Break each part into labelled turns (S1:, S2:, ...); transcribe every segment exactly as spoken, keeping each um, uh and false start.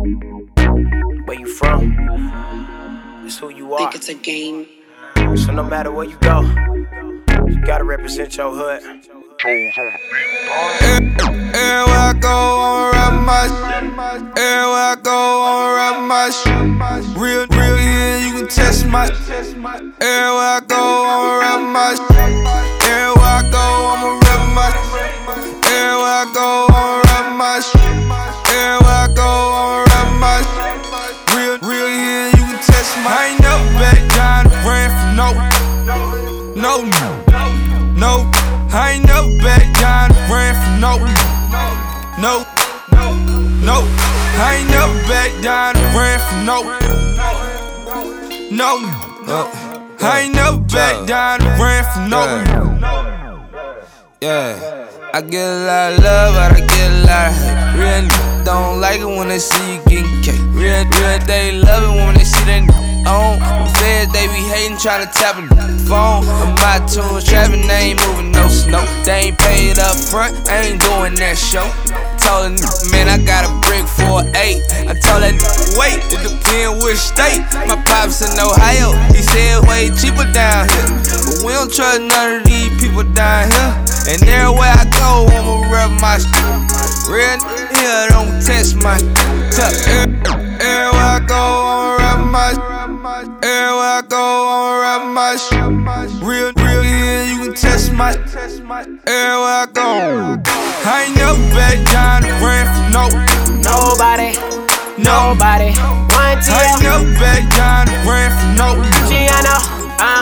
S1: Where you from? It's who you are.
S2: Think it's a game.
S1: So no matter where you go, you gotta represent your hood.
S3: Everywhere I go, I'ma rap my shit. Everywhere I go, I'ma rap my shit. Real, real here, you can test my shit. Everywhere I go, I'ma rap my shit. Everywhere I go, I'ma rap my shit. Everywhere I go, I'ma rap my shit. Everywhere I go, I'ma rap my shit. Real, real here, you can test my. I ain't never back down, ran from no, no, no. I ain't never back down, ran from no, no, no. I ain't never back down, ran from no, no. Uh, I ain't never back down, ran from no. Yeah, I get a lot of love, but I get a lot of hate. Real niggas don't like it when they see you getting cake. Real, real, they love it when they see that nigga on. The feds, they be hating, tryna tap a phone. I'm my tunes, trapping, they ain't moving no snow. They ain't paid up front, I ain't doing that show. Told a nigga, man, I got a brick for an eight. I told that nigga, wait, it depend which state. My pops in Ohio, he said way cheaper down here. But we don't trust none of these people down here. And everywhere I go, I'ma rep my shit. Real here, don't test my shit. Everywhere I go, I'ma rep my shit. Everywhere I go, I'ma rep my shit. Real, real here, you can test my shit. Everywhere I go, I ain't never back down, ran from no,
S1: Nobody, nobody. One T L.
S3: I ain't never back down, ran from no.
S1: Luciano, uh.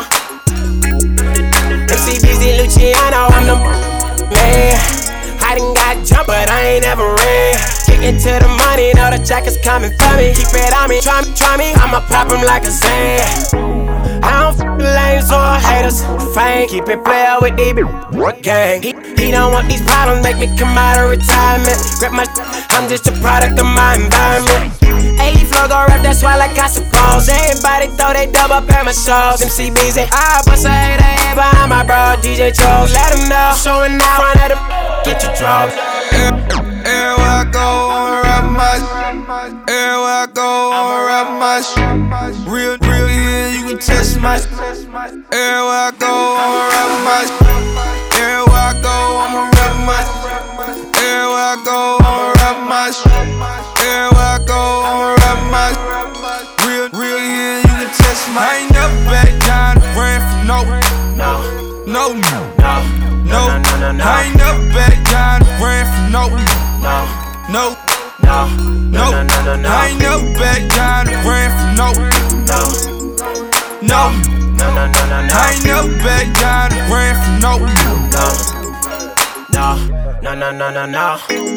S1: M C B Z Luciano, I'm the man. I done got jumped, but I ain't never ran. Kickin' to the money, know the check is coming for me. Keep it on me, try me, try me, I'ma pop 'em like a Zan. I don't f lames or haters, fame. Keep it player with these gang. He, he don't want these problems, make me come out of retirement. Grab my I'm just a product of my environment. eighty flow gon' rap, that's why like I suppose. Everybody throw they dub up at my shows. M C B Z, I bust a hater head behind my bro, D J Trolls. Let him know, showing out front of them, get your drugs.
S3: Everywhere I go, I'ma rap my shit. Everywhere I go, I'ma rap my shit. Real, real here, you can test my shit. Everywhere I go, I'ma rap my shit. Everywhere I go, I'ma rap my shit. Everywhere I go, I'ma rap my shit. Everywhere I go, I'ma rap my shit. Real, real here, you can test my. I ain't never back down, ran from no,
S1: No,
S3: no,
S1: no,
S3: no.
S1: no, no, no.
S3: I ain't never back down, ran from no,
S1: no,
S3: no.
S1: no,
S3: No,
S1: no, no, no, no.
S3: I ain't never back down, ran from no,
S1: no,
S3: no,
S1: no, no, no, no, no.
S3: I ain't never back down, ran from no,
S1: No, no, no, no, no, no, no.